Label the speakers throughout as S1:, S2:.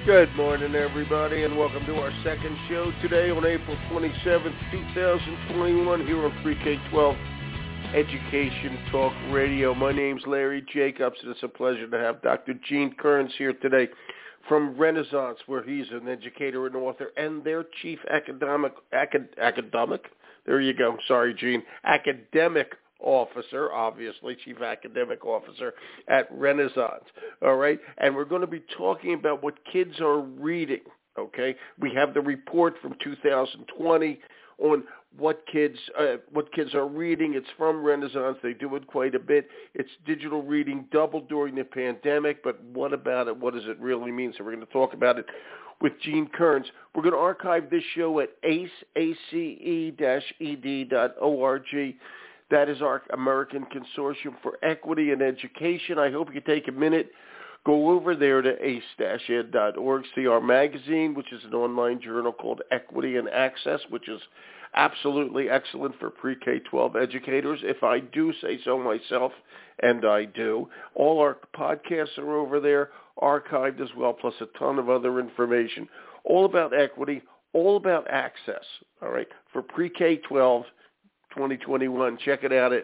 S1: Good morning, everybody, and welcome to our second show today on April 27th, 2021, here on Pre-K-12 Education Talk Radio. My name's Larry Jacobs, and it's a pleasure to have Dr. Gene Kearns here today from Renaissance, where he's an educator and author, and their chief academic, there you go, sorry, Gene, academic officer, obviously, chief academic officer at Renaissance, all right? And we're going to be talking about what kids are reading, okay? We have the report from 2020 on what kids are reading. It's from Renaissance. They do it quite a bit. It's digital reading doubled during the pandemic, but what about it? What does it really mean? So we're going to talk about it with Gene Kearns. We're going to archive this show at ace-ed.org. That is our American Consortium for Equity and Education. I hope you take a minute, go over there to ace-ed.org, see our magazine, which is an online journal called Equity and Access, which is absolutely excellent for pre-K-12 educators, if I do say so myself, and I do. All our podcasts are over there, archived as well, plus a ton of other information, all about equity, all about access, all right, for pre-K-12 2021. Check it out at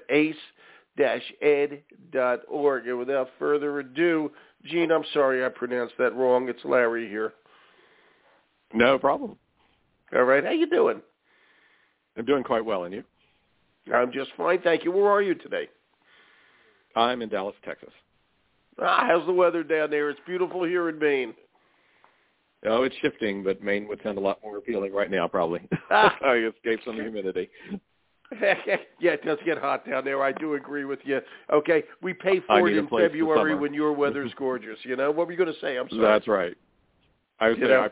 S1: ace-ed.org. And without further ado, Gene, I'm sorry I pronounced that wrong. It's Larry here.
S2: No problem.
S1: All right. How you doing?
S2: I'm doing quite well, and you?
S1: I'm just fine, thank you. Where are you today?
S2: I'm in Dallas, Texas.
S1: How's the weather down there? It's beautiful here in Maine.
S2: Oh, it's shifting, but Maine would sound a lot more appealing right now, probably. I escaped some humidity.
S1: Yeah, it does get hot down there. I do agree with you. Okay, we pay for it in February when your weather's gorgeous. You know, what were you going to say? I'm sorry.
S2: That's right. I was saying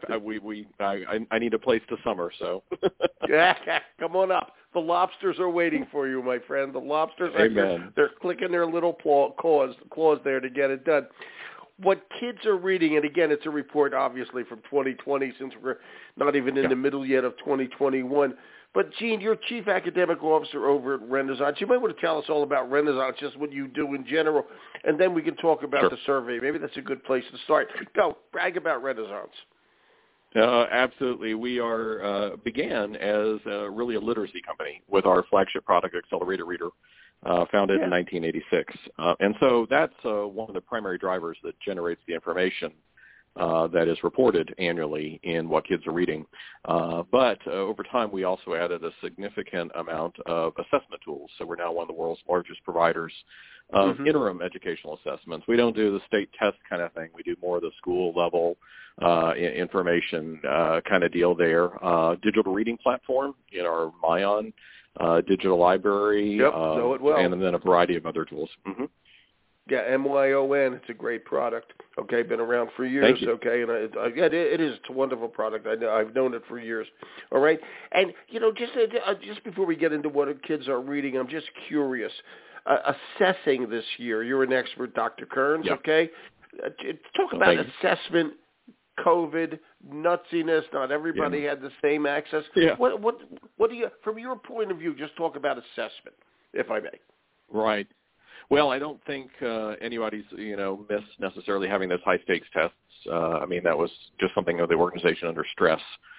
S2: I need a place to summer, so.
S1: Come on up. The lobsters are waiting for you, my friend. The lobsters,
S2: Amen.
S1: They're clicking their little claws there to get it done. What kids are reading, and again, it's a report obviously from 2020, since we're not even in the middle yet of 2021. But, Gene, you're Chief Academic Officer over at Renaissance. You might want to tell us all about Renaissance, just what you do in general, and then we can talk about the survey. Maybe that's a good place to start. Go, brag about Renaissance.
S2: Absolutely. We began as really a literacy company with our flagship product, Accelerator Reader, founded in 1986. And so that's one of the primary drivers that generates the information that is reported annually in what kids are reading. But over time, we also added a significant amount of assessment tools. So we're now one of the world's largest providers of interim educational assessments. We don't do the state test kind of thing. We do more of the school level information kind of deal there. Digital reading platform in our Myon digital library,
S1: know it well.
S2: And then a variety of other tools.
S1: Yeah, Myon. It's a great product. Okay, been around for years.
S2: Thank you.
S1: Okay, and it is. It's a wonderful product. I've known it for years. All right, and just before we get into what kids are reading, I'm just curious. Assessing this year, you're an expert, Dr. Kearns.
S2: Yep.
S1: Okay, talk about assessment. COVID nutsiness. Not everybody had the same access.
S2: Yeah.
S1: What do you, from your point of view, just talk about assessment, if I may.
S2: Right. Well, I don't think anybody's, missed necessarily having those high-stakes tests. I mean, that was just something of the organization under stress.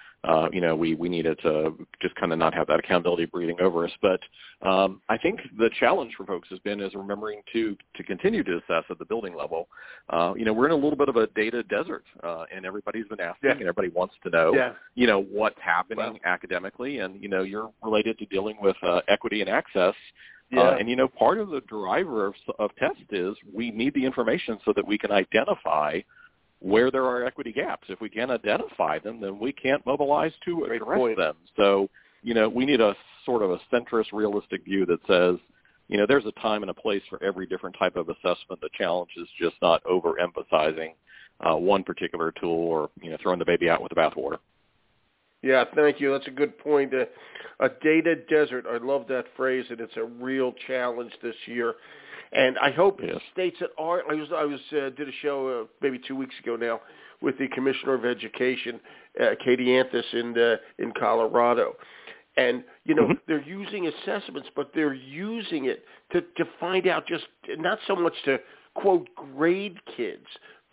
S2: We needed to just kind of not have that accountability breathing over us. But I think the challenge for folks has been is remembering to continue to assess at the building level. We're in a little bit of a data desert, and everybody's been asking, and everybody wants to know, what's happening academically. And, you're related to dealing with equity and access. And, part of the driver of test is we need the information so that we can identify where there are equity gaps. If we can't identify them, then we can't mobilize to address them. So, we need a sort of a centrist, realistic view that says, there's a time and a place for every different type of assessment. The challenge is just not overemphasizing one particular tool or, throwing the baby out with the bathwater.
S1: Yeah, thank you. That's a good point. A data desert. I love that phrase, and it's a real challenge this year. And I hope states that are. I did a show maybe 2 weeks ago now with the Commissioner of Education, Katie Anthus in Colorado, and they're using assessments, but they're using it to find out just not so much to quote grade kids,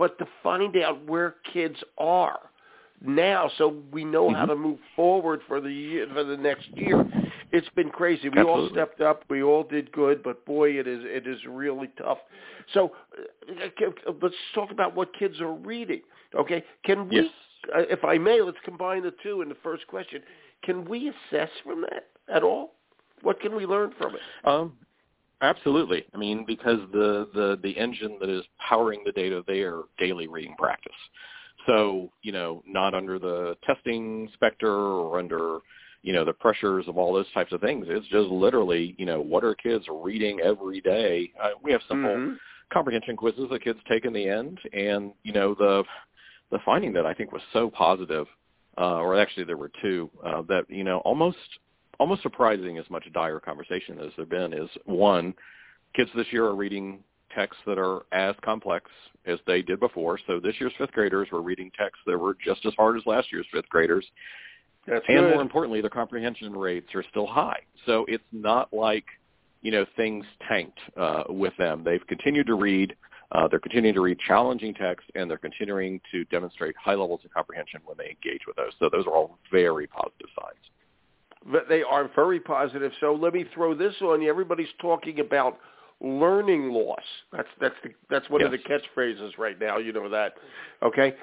S1: but to find out where kids are now, so we know how to move forward for the next year. It's been crazy. We all stepped up. We all did good, but boy, it is really tough. So let's talk about what kids are reading. Okay, can we?
S2: Yes.
S1: If I may, let's combine the two in the first question. Can we assess from that at all? What can we learn from it?
S2: Absolutely. I mean, because the engine that is powering the data, they are daily reading practice. So, not under the testing specter or under, the pressures of all those types of things. It's just literally, what are kids reading every day? We have simple comprehension quizzes that kids take in the end. And, the finding that I think was so positive, or actually there were two, that, almost surprising as much dire conversation as there been is, one, kids this year are reading texts that are as complex as they did before. So this year's fifth graders were reading texts that were just as hard as last year's fifth graders.
S1: That's
S2: and
S1: good.
S2: More importantly, the comprehension rates are still high. So it's not like, things tanked with them. They've continued to read. They're continuing to read challenging texts, and they're continuing to demonstrate high levels of comprehension when they engage with those. So those are all very positive signs.
S1: They are very positive. So let me throw this on you. Everybody's talking about learning loss. That's one of the catchphrases right now. You know that, okay?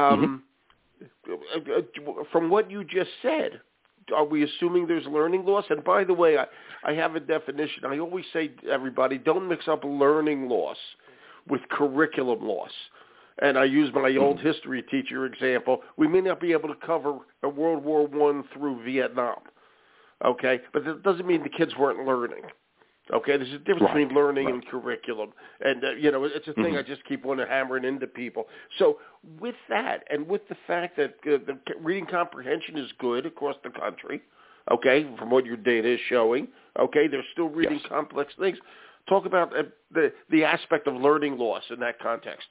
S1: From what you just said, are we assuming there's learning loss? And by the way, I have a definition. I always say to everybody, don't mix up learning loss with curriculum loss. And I use my old history teacher example. We may not be able to cover World War I through Vietnam, okay? But that doesn't mean the kids weren't learning. Okay, there's a difference between learning and curriculum. And, it's a thing I just keep wanting to hammer into people. So with that and with the fact that the reading comprehension is good across the country, okay, from what your data is showing, okay, they're still reading complex things. Talk about the aspect of learning loss in that context.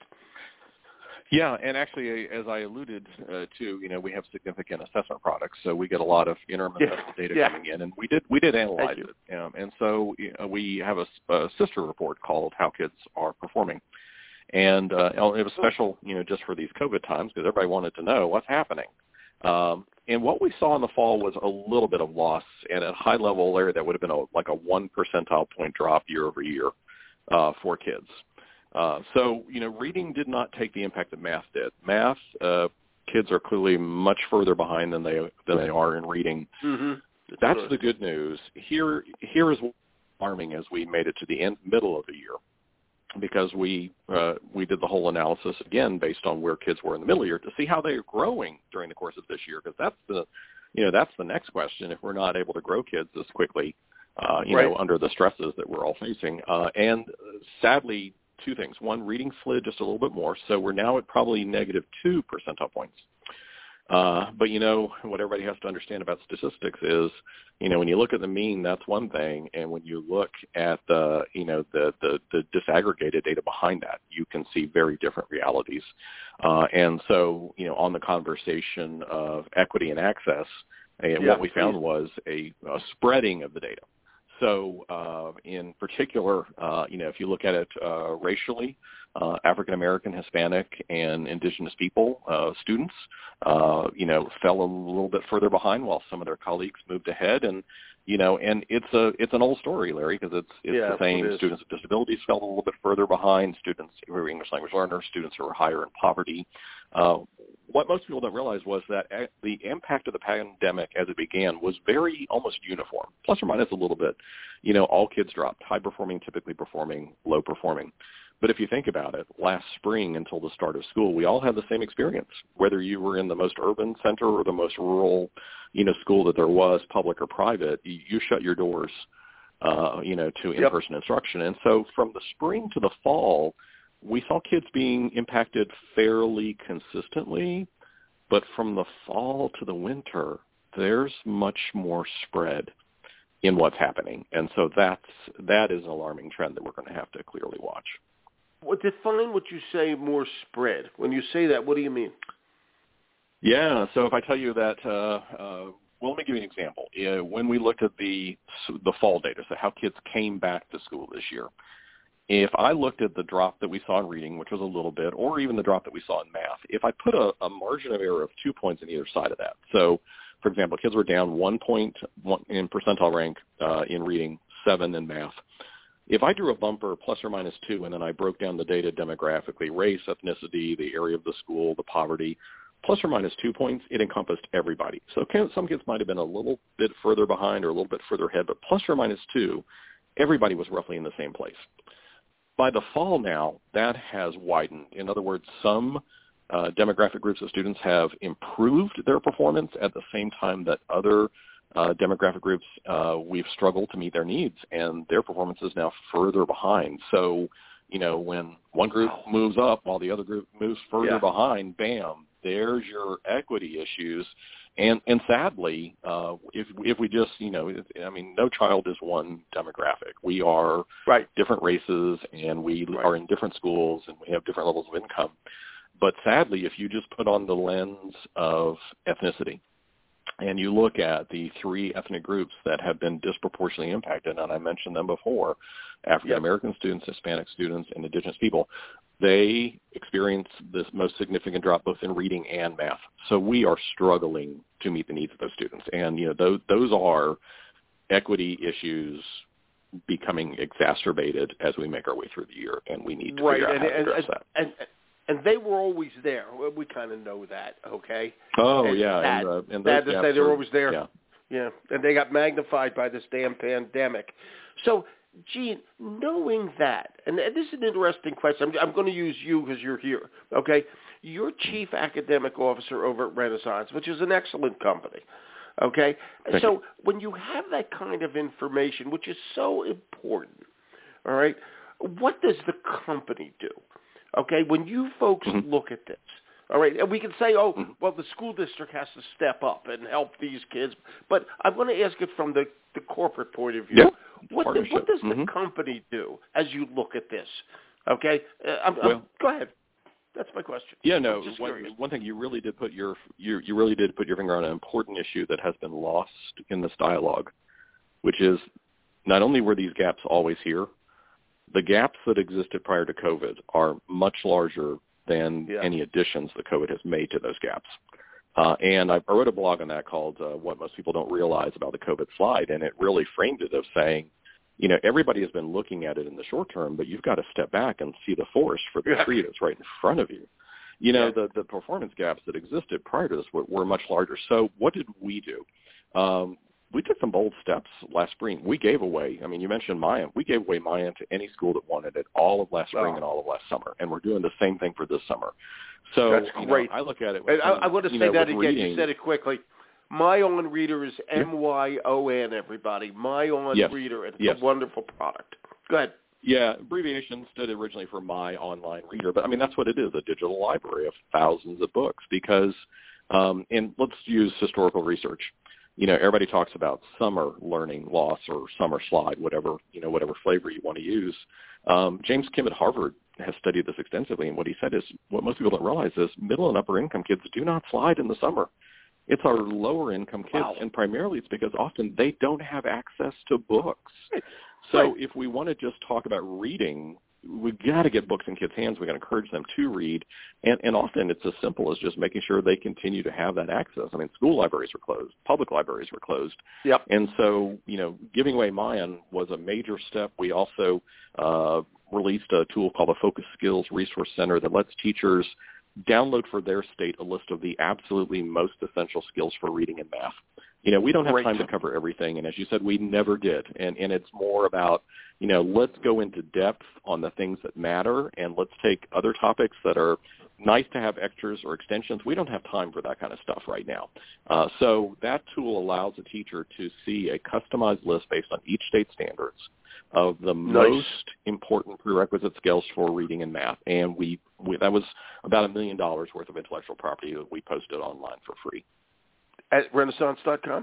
S2: Yeah, and actually, as I alluded to, we have significant assessment products, so we get a lot of interim assessment data coming in, and we did analyze it. And so we have a sister report called How Kids Are Performing, and it was special, just for these COVID times because everybody wanted to know what's happening. And what we saw in the fall was a little bit of loss, and at a high level there, that would have been like a 1 percentile point drop year over year for kids. So, reading did not take the impact that math did. Math, kids are clearly much further behind than they are in reading. That's the good news. Here is alarming as we made it to the middle of the year, because we did the whole analysis again based on where kids were in the middle of the year to see how they are growing during the course of this year, because that's the next question. If we're not able to grow kids this quickly, under the stresses that we're all facing, and sadly, two things. One, reading slid just a little bit more, so we're now at probably negative 2 percentile points. But, what everybody has to understand about statistics is, when you look at the mean, that's one thing, and when you look at the disaggregated data behind that, you can see very different realities. And so, on the conversation of equity and access, what we found was a spreading of the data. So in particular, if you look at it racially, African American, Hispanic, and Indigenous people students, fell a little bit further behind while some of their colleagues moved ahead. And and it's an old story, Larry, because it's the same. Students with disabilities fell a little bit further behind. Students who are English language learners, students who are higher in poverty. What most people don't realize was that the impact of the pandemic as it began was very almost uniform, plus or minus a little bit. All kids dropped, high performing, typically performing, low performing. But if you think about it, last spring until the start of school, we all had the same experience, whether you were in the most urban center or the most rural, school that there was, public or private. You shut your doors, to in-person instruction. And so from the spring to the fall, we saw kids being impacted fairly consistently, but from the fall to the winter, there's much more spread in what's happening. And so that is an alarming trend that we're going to have to clearly watch.
S1: Well, define what you say more spread. When you say that, what do you mean?
S2: Yeah, so if I tell you that, well, let me give you an example. When we looked at the fall data, so how kids came back to school this year, if I looked at the drop that we saw in reading, which was a little bit, or even the drop that we saw in math, if I put a margin of error of 2 points on either side of that, so, for example, kids were down 1 point in percentile rank in reading, 7 in math. If I drew a bumper plus or minus 2, and then I broke down the data demographically, race, ethnicity, the area of the school, the poverty, plus or minus 2 points, it encompassed everybody. So some kids might have been a little bit further behind or a little bit further ahead, but plus or minus 2, everybody was roughly in the same place. By the fall now, that has widened. In other words, some demographic groups of students have improved their performance at the same time that other demographic groups, we've struggled to meet their needs, and their performance is now further behind. So, when one group moves up while the other group moves further behind, bam, there's your equity issues. And sadly, if we just, no child is one demographic. We are different races, and we are in different schools, and we have different levels of income. But sadly, if you just put on the lens of ethnicity, and you look at the 3 ethnic groups that have been disproportionately impacted, and I mentioned them before, African-American students, Hispanic students, and Indigenous people, they experience this most significant drop both in reading and math. So we are struggling to meet the needs of those students. And, those are equity issues becoming exacerbated as we make our way through the year, and we need to figure out how to address that.
S1: And they were always there. We kind of know that, okay?
S2: Oh,
S1: and
S2: yeah. And
S1: sad to say they were always there.
S2: Yeah.
S1: And they got magnified by this damn pandemic. So, Gene, knowing that, and this is an interesting question. I'm going to use you because you're here, okay? You're Chief Academic Officer over at Renaissance, which is an excellent company, okay? So when you have that kind of information, which is so important, all right, what does the company do? Okay, when you folks look at this, all right, and we can say, well, the school district has to step up and help these kids, but I'm going to ask it from the corporate point of view.
S2: Yeah.
S1: What does the company do as you look at this? Okay, go ahead. That's my question.
S2: Yeah, no. One thing you really did put your finger on an important issue that has been lost in this dialogue, which is not only were these gaps always here, the gaps that existed prior to COVID are much larger than any additions that COVID has made to those gaps. And I wrote a blog on that called What Most People Don't Realize About the COVID Slide, and it really framed it of saying, everybody has been looking at it in the short term, but you've got to step back and see the forest for the tree that's right in front of you. The performance gaps that existed prior to this were much larger. So what did we do? We took some bold steps last spring. We gave away, you mentioned Mayan. We gave away Mayan to any school that wanted it all of last spring and all of last summer, and we're doing the same thing for this summer. So
S1: that's great.
S2: I look at it.
S1: I want to say that again.
S2: Reading.
S1: You said it quickly. Myon Reader is MYON, everybody. Myon Reader, and it's a wonderful product. Go ahead.
S2: Yeah, abbreviation stood originally for My Online Reader, but that's what it is, a digital library of thousands of books because, and let's use historical research. Everybody talks about summer learning loss or summer slide, whatever flavor you want to use. James Kim at Harvard has studied this extensively, and what he said is what most people don't realize is middle and upper income kids do not slide in the summer. It's our lower income kids, and primarily it's because often they don't have access to books. So if we want to just talk about reading, we got to get books in kids' hands. We got to encourage them to read, and often it's as simple as just making sure they continue to have that access. School libraries were closed, public libraries were closed, and so giving away Mayan was a major step. We also released a tool called the Focus Skills Resource Center that lets teachers download for their state a list of the absolutely most essential skills for reading and math. We don't have time to cover everything, and as you said, we never did. And it's more about, let's go into depth on the things that matter, and let's take other topics that are nice to have extras or extensions. We don't have time for that kind of stuff right now. So that tool allows a teacher to see a customized list based on each state standards of the most important prerequisite skills for reading and math. And we that was about $1 million worth of intellectual property that we posted online for free.
S1: At Renaissance.com?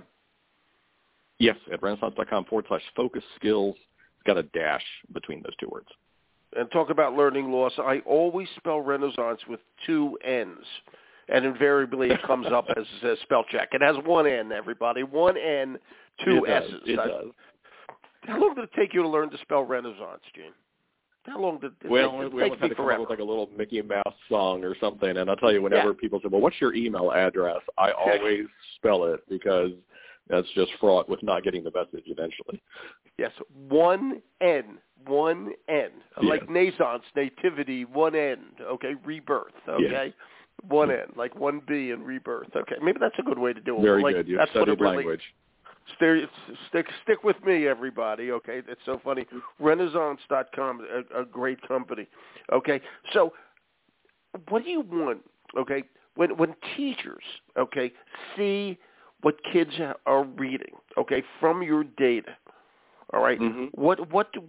S2: Yes, at Renaissance.com/focus skills. It's got a dash between those two words.
S1: And talk about learning loss. I always spell Renaissance with 2 N's. And invariably it comes up as a spell check. It has 1 N, everybody. 1 N, 2 S's.
S2: It does.
S1: How long did it take you to learn to spell Renaissance, Gene? How long did it
S2: Well,
S1: take?
S2: we almost had to come up with like a little Mickey Mouse song or something. And I'll tell you, whenever people say, well, what's your email address? I always spell it because that's just fraught with not getting the message eventually.
S1: Yes, one N. Like naissance, nativity, one N, okay, rebirth, okay?
S2: Yes.
S1: One N, like one B in rebirth, okay? Maybe that's a good way to do it.
S2: Very
S1: like,
S2: good. You've
S1: that's
S2: studied language.
S1: Stick with me, everybody, okay? It's so funny. Renaissance.com, a great company, okay? So what do you want, okay, when teachers, okay, see what kids are reading, okay, from your data, all right?
S2: Mm-hmm.
S1: What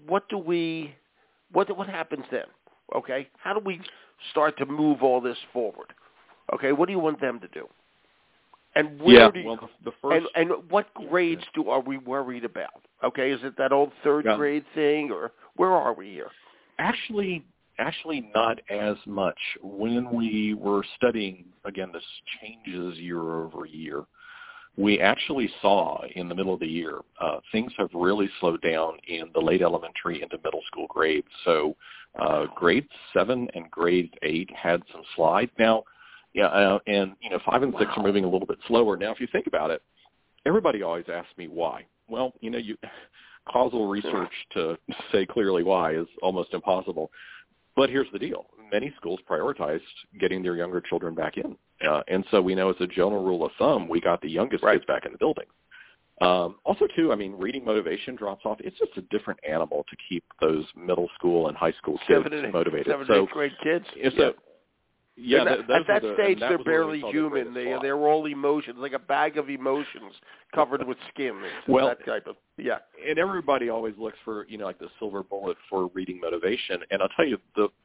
S1: happens then, okay? How do we start to move all this forward, okay? What do you want them to do? And where do you,
S2: the first,
S1: and what grades are we worried about? Okay, is it that old third grade thing, or where are we here?
S2: Actually not as much. When we were studying, again, this changes year over year, we actually saw in the middle of the year things have really slowed down in the late elementary into middle school grades. So grade 7 and grade 8 had some slide. Now, and 5 and 6 are moving a little bit slower. Now, if you think about it, everybody always asks me why. Well, causal research to say clearly why is almost impossible. But here's the deal. Many schools prioritized getting their younger children back in. And so we know as a general rule of thumb, we got the youngest kids back in the building. Also, too, reading motivation drops off. It's just a different animal to keep those middle school and high school kids motivated.
S1: 7th and 8th grade kids. At that stage, they're barely human. They're all emotions, like a bag of emotions covered with skin. That type of
S2: And everybody always looks for like the silver bullet for reading motivation. And I'll tell you,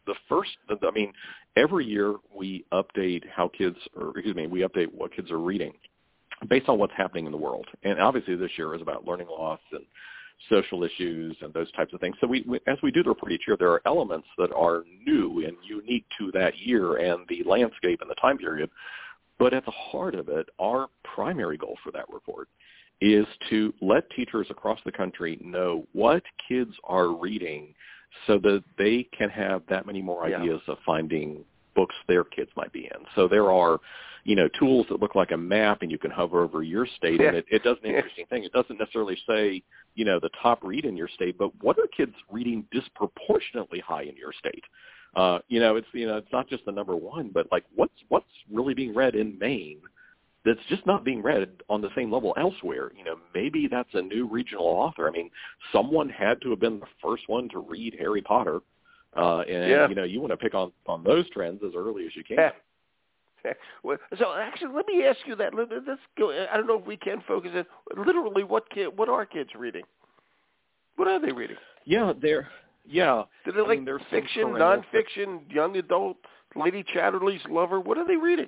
S2: every year we update we update what kids are reading based on what's happening in the world. And obviously this year is about learning loss and social issues and those types of things. So we as we do the report each year, there are elements that are new and unique to that year and the landscape and the time period. But at the heart of it, our primary goal for that report is to let teachers across the country know what kids are reading so that they can have that many more ideas of finding books their kids might be in. So there are, tools that look like a map, and you can hover over your state, and it does an interesting thing. It doesn't necessarily say, the top read in your state, but what are kids reading disproportionately high in your state? It's not just the number one, but like what's really being read in Maine that's just not being read on the same level elsewhere. Maybe that's a new regional author. Someone had to have been the first one to read Harry Potter. You want to pick on those trends as early as you can.
S1: So actually, let me ask you that. Let's go. I don't know if we can focus it. Literally, what are kids reading? What are they reading?
S2: Do they
S1: like fiction, nonfiction, young adult, Lady Chatterley's Lover? What are they reading?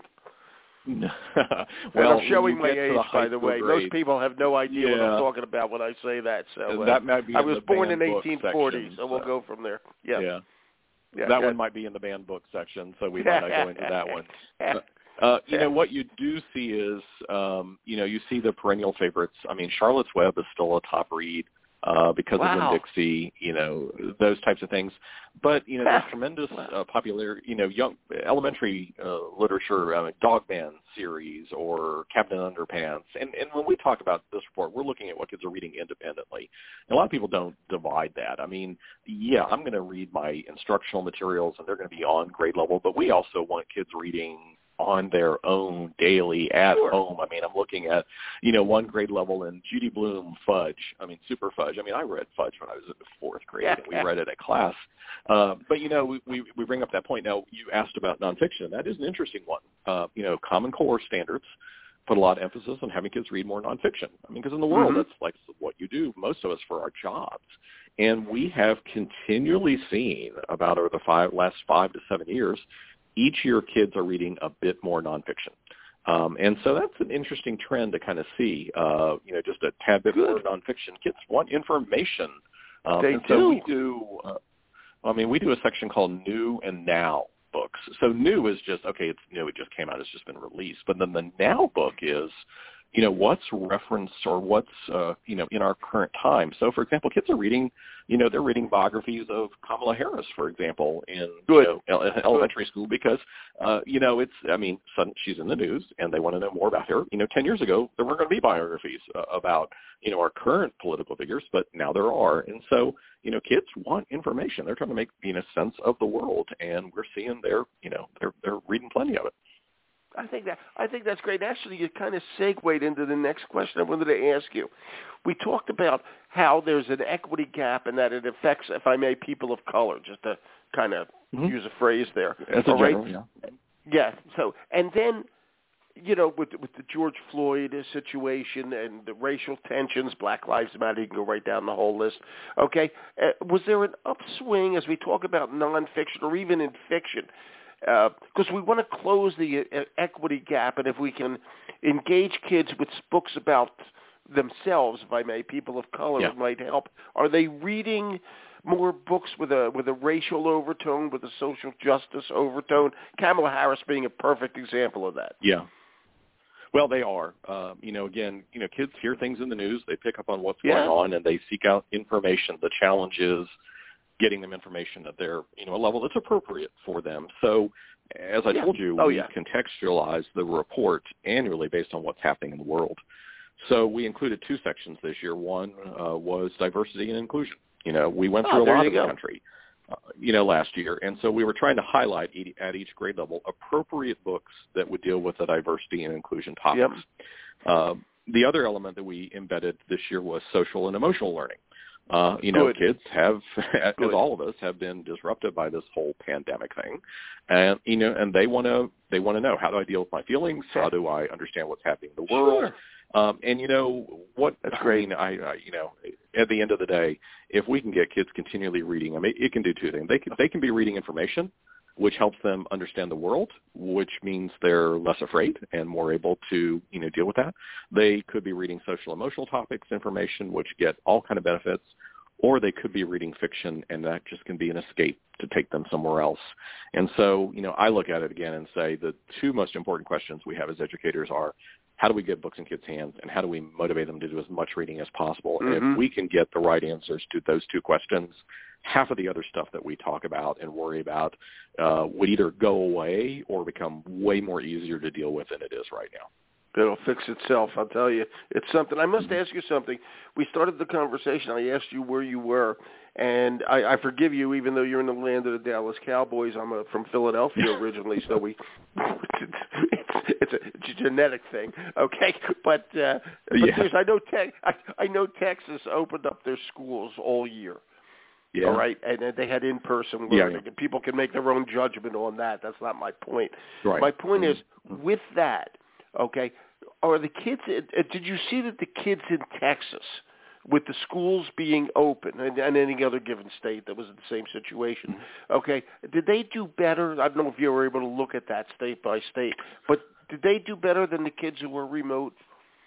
S2: Well,
S1: I'm showing my age, by the way. Most people have no idea what I'm talking about when I say that. So
S2: that might be
S1: I was born in
S2: 1840,
S1: section, so we'll go from there. Yeah,
S2: that one might be in the banned book section, so we might not go into that one. What you do see is, you see the perennial favorites. Charlotte's Web is still a top read because of Winn-Dixie, those types of things. But, there's tremendous popularity, young elementary literature, Dogman series or Captain Underpants. And when we talk about this report, we're looking at what kids are reading independently. And a lot of people don't divide that. I'm going to read my instructional materials, and they're going to be on grade level, but we also want kids reading on their own daily at home. I'm looking at, one grade level in Judy Blume Fudge. Super Fudge. I read Fudge when I was in the 4th grade, and we read it at class. But, we bring up that point. Now, you asked about nonfiction. That is an interesting one. Common Core standards put a lot of emphasis on having kids read more nonfiction. Because in the world, that's like what you do, most of us, for our jobs. And we have continually seen about over the last 5 to 7 years, each year kids are reading a bit more nonfiction. And so that's an interesting trend to kind of see, just a tad bit more nonfiction. Kids want information.
S1: They do.
S2: So we do a section called New and Now books. So new is just, it's new, it just came out, it's just been released. But then the Now book is, what's referenced or what's, in our current time. So, for example, kids are reading, they're reading biographies of Kamala Harris, for example, in elementary school because, she's in the news and they want to know more about her. 10 years ago, there weren't going to be biographies about, our current political figures, but now there are. And so, kids want information. They're trying to make, sense of the world, and we're seeing they're reading plenty of it.
S1: I think that's great. Actually, you kind of segued into the next question I wanted to ask you. We talked about how there's an equity gap and that it affects, if I may, people of color, just to kind of use a phrase there.
S2: That's all right? General, yeah.
S1: Yeah. So, and then, with the George Floyd situation and the racial tensions, Black Lives Matter, you can go right down the whole list. Okay. Was there an upswing as we talk about nonfiction or even in fiction? Because we want to close the equity gap, and if we can engage kids with books about themselves, if I may, people of color, it might help. Are they reading more books with a racial overtone, with a social justice overtone? Kamala Harris being a perfect example of that.
S2: Yeah. Well, they are. Kids hear things in the news. They pick up on what's going on, and they seek out information. The challenge is getting them information at their, a level that's appropriate for them. So, as I told you, we contextualize the report annually based on what's happening in the world. So we included two sections this year. One was diversity and inclusion. We went through a lot of the country, last year. And so we were trying to highlight at each grade level appropriate books that would deal with the diversity and inclusion topics. Yep. The other element that we embedded this year was social and emotional learning. Kids have, as all of us, have been disrupted by this whole pandemic thing, and and they want to know, how do I deal with my feelings? How do I understand what's happening in the world? What? That's great. At the end of the day, if we can get kids continually reading, it can do two things. They can be reading information, which helps them understand the world, which means they're less afraid and more able to, deal with that. They could be reading social emotional topics, information, which get all kind of benefits, or they could be reading fiction, and that just can be an escape to take them somewhere else. And so, I look at it again and say the two most important questions we have as educators are, how do we get books in kids' hands, and how do we motivate them to do as much reading as possible? And if we can get the right answers to those two questions, half of the other stuff that we talk about and worry about would either go away or become way more easier to deal with than it is right now.
S1: It'll fix itself, I'll tell you. It's something. I must ask you something. We started the conversation. I asked you where you were, and I forgive you, even though you're in the land of the Dallas Cowboys. I'm from Philadelphia originally, so it's a genetic thing, okay? But I know Texas opened up their schools all year. Yeah. All right, and they had in-person learning, and people can make their own judgment on that. That's not my point. Right. My point is, with that, okay, are the kids, did you see that the kids in Texas, with the schools being open, and any other given state that was in the same situation, okay, did they do better? I don't know if you were able to look at that state by state, but did they do better than the kids who were remote?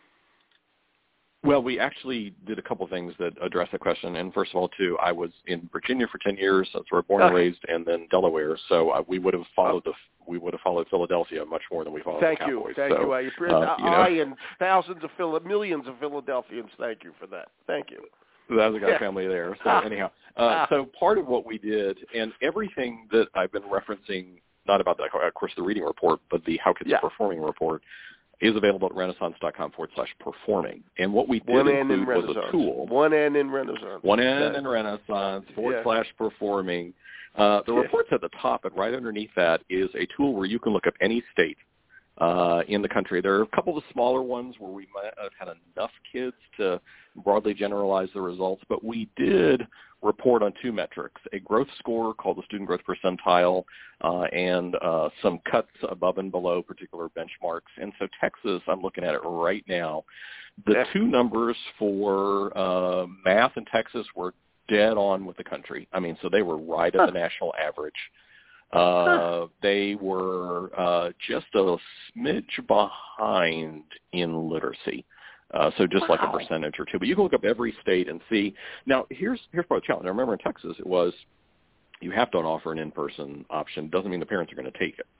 S2: Well, we actually did a couple of things that address the question. And first of all, too, I was in Virginia for 10 years. That's where I was born and raised, and then Delaware. So we would have followed Philadelphia much more than we followed the Cowboys.
S1: Thank you. I and millions of Philadelphians, thank you for that. Thank you.
S2: That's a good family there. So anyhow, so part of what we did, and everything that I've been referencing, not about, of course, the reading report, but the How Kids Are Performing report, is available at renaissance.com/performing. And what we did include was a tool.
S1: One N in Renaissance.
S2: One N in Renaissance, /performing. The report's at the top, and right underneath that is a tool where you can look up any state in the country. There are a couple of smaller ones where we might have had enough kids to broadly generalize the results, but we did report on two metrics, a growth score called the Student Growth Percentile and some cuts above and below particular benchmarks. And so Texas, I'm looking at it right now, the two numbers for math in Texas were dead on with the country. I mean, so they were right at the national average. They were just a smidge behind in literacy. So just like a percentage or two. But you can look up every state and see. Now, here's part of the challenge. I remember in Texas it was you have to offer an in-person option. Doesn't mean the parents are going to take it.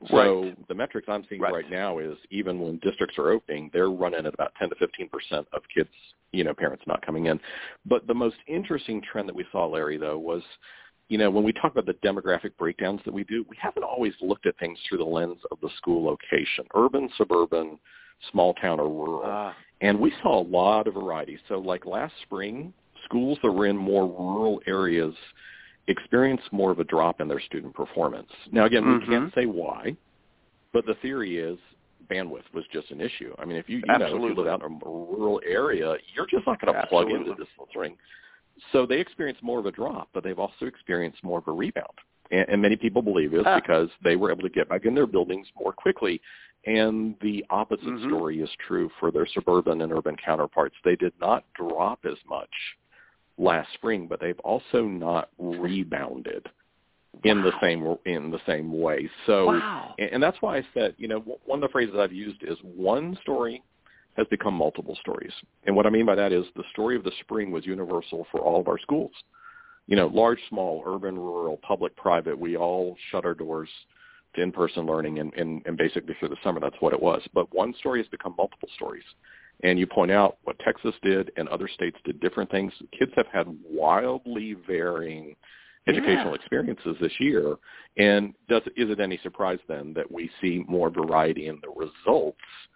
S2: So the metrics I'm seeing right now is even when districts are opening, they're running at about 10 to 15% of kids, parents not coming in. But the most interesting trend that we saw, Larry, though, was, when we talk about the demographic breakdowns that we do, we haven't always looked at things through the lens of the school location, urban, suburban, small town, or rural. And we saw a lot of variety. So like last spring, schools that were in more rural areas experienced more of a drop in their student performance. Now, again, we can't say why, but the theory is bandwidth was just an issue. I mean, if you live out in a rural area, you're just not going to plug into distance learning. So they experienced more of a drop, but they've also experienced more of a rebound. And many people believe it's because they were able to get back in their buildings more quickly. And the opposite story is true for their suburban and urban counterparts. They did not drop as much last spring, but they've also not rebounded in the same way. So, and that's why I said, one of the phrases I've used is one story has become multiple stories. And what I mean by that is the story of the spring was universal for all of our schools. Large, small, urban, rural, public, private, we all shut our doors to in-person learning, and basically through the summer, that's what it was. But one story has become multiple stories. And you point out what Texas did and other states did different things. Kids have had wildly varying educational experiences this year. And is it any surprise then that we see more variety in the results,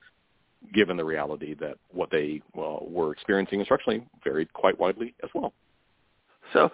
S2: given the reality that what they were experiencing instructionally varied quite widely as well?
S1: So,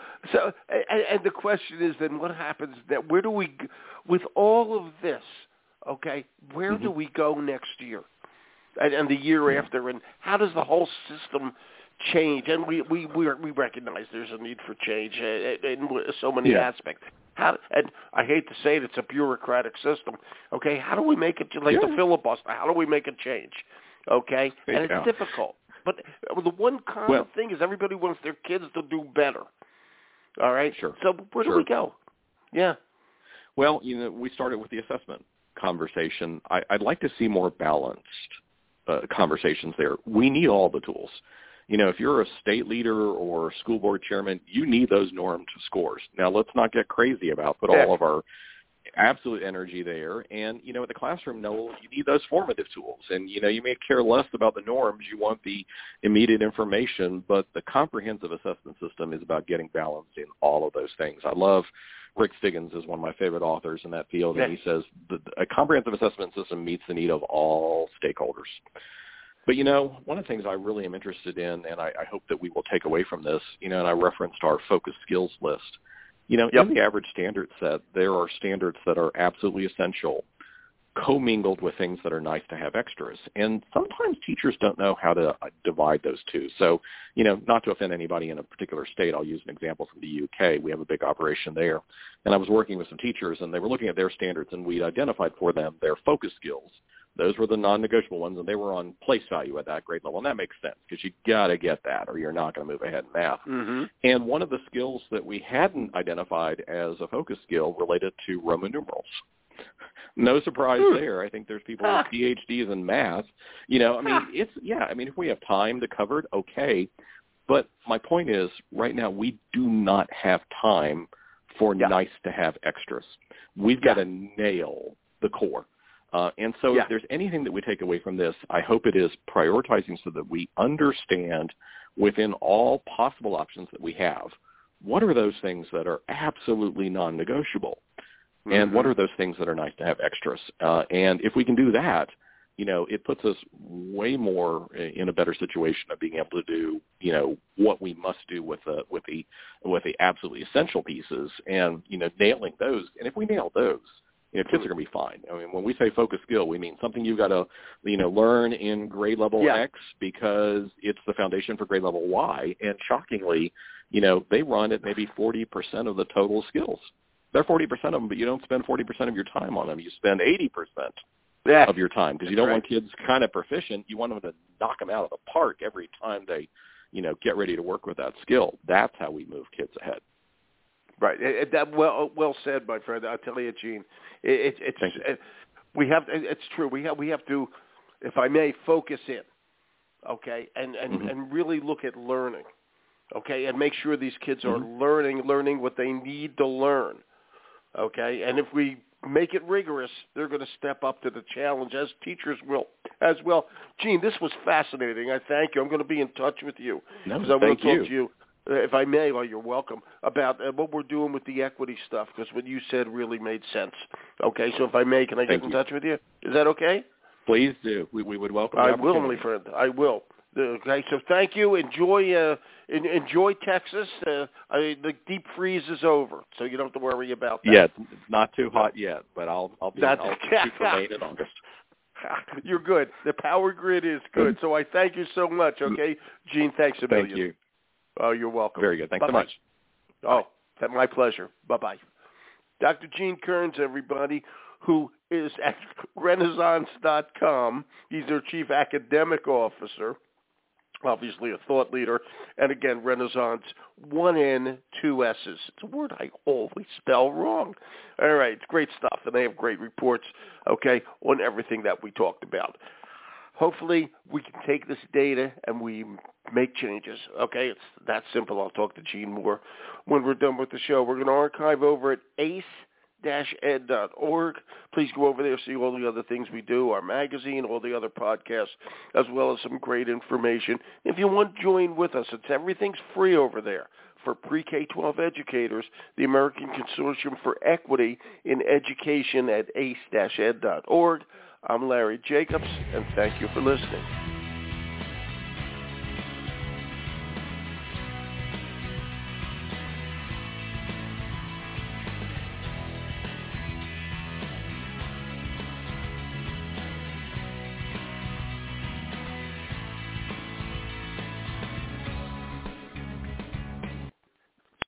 S1: and the question is then, what happens? That where do we, with all of this? Okay, where do we go next year, and the year after, and how does the whole system change? And we recognize there's a need for change in so many aspects. And I hate to say it, it's a bureaucratic system. Okay, how do we make it like the filibuster? How do we make it change? Okay, and it's difficult. But the one common thing is everybody wants their kids to do better. All right?
S2: Sure.
S1: So where do we go? Yeah.
S2: Well, we started with the assessment conversation. I'd like to see more balanced conversations there. We need all the tools. If you're a state leader or school board chairman, you need those normed scores. Now, let's not get crazy about put all of our absolute energy there. And, in the classroom, you need those formative tools. And, you may care less about the norms. You want the immediate information. But the comprehensive assessment system is about getting balance in all of those things. I love Rick Stiggins is one of my favorite authors in that field. And he says a comprehensive assessment system meets the need of all stakeholders. But, one of the things I really am interested in, and I hope that we will take away from this, and I referenced our focus skills list. In the average standard set, there are standards that are absolutely essential, commingled with things that are nice to have extras. And sometimes teachers don't know how to divide those two. So, not to offend anybody in a particular state, I'll use an example from the UK. We have a big operation there. And I was working with some teachers, and they were looking at their standards, and we identified for them their focus skills. Those were the non-negotiable ones, and they were on place value at that grade level. And that makes sense because you got to get that or you're not going to move ahead in math. And one of the skills that we hadn't identified as a focus skill related to Roman numerals. No surprise there. I think there's people with PhDs in math. If we have time to cover it, okay. But my point is, right now, we do not have time for nice to have extras. We've got to nail the core. And so if there's anything that we take away from this, I hope it is prioritizing so that we understand within all possible options that we have, what are those things that are absolutely non-negotiable? And what are those things that are nice to have extras? And if we can do that, it puts us way more in a better situation of being able to do, what we must do with the absolutely essential pieces and, nailing those. And if we nail those, kids are going to be fine. I mean, when we say focus skill, we mean something you've got to, learn in grade level X because it's the foundation for grade level Y. And shockingly, they run at maybe 40% of the total skills. They're 40% of them, but you don't spend 40% of your time on them. You spend 80% of your time because you don't want kids kind of proficient. You want them to knock them out of the park every time they, get ready to work with that skill. That's how we move kids ahead.
S1: Right. That well said, my friend. I'll tell you, Gene. It's true. We have to, if I may, focus in, okay, and really look at learning, okay, and make sure these kids are learning what they need to learn, okay. And if we make it rigorous, they're going to step up to the challenge, as teachers will as well. Gene, this was fascinating. I thank you. I'm going to be in touch with you.
S2: No,
S1: I want
S2: thank
S1: to talk
S2: you.
S1: to you, if I may, you're welcome, about what we're doing with the equity stuff, because what you said really made sense. Okay, so if I may, can I get in touch with you? Is that okay?
S2: Please do. We would welcome the
S1: I
S2: opportunity.
S1: will, my friend. I will. Okay, so thank you. Enjoy Texas. The deep freeze is over, so you don't have to worry about that.
S2: Yeah, it's not too hot yet, but I'll shoot for Maine in August.
S1: You're good. The power grid is good, so I thank you so much. Okay, Gene, thanks a million.
S2: Thank you.
S1: Oh, you're welcome.
S2: Very good. Thanks
S1: Bye-bye.
S2: so much.
S1: Oh, my pleasure. Bye-bye. Dr. Gene Kearns, everybody, who is at Renaissance.com. He's their chief academic officer, obviously a thought leader. And again, Renaissance, 1 N, 2 S's. It's a word I always spell wrong. All right, it's great stuff, and they have great reports, okay, on everything that we talked about. Hopefully, we can take this data and we make changes, okay? It's that simple. I'll talk to Gene more when we're done with the show. We're going to archive over at ace-ed.org. Please go over there, see all the other things we do, our magazine, all the other podcasts, as well as some great information. If you want to join with us, everything's free over there. For pre-K-12 educators, the American Consortium for Equity in Education at ace-ed.org. I'm Larry Jacobs, and thank you for listening.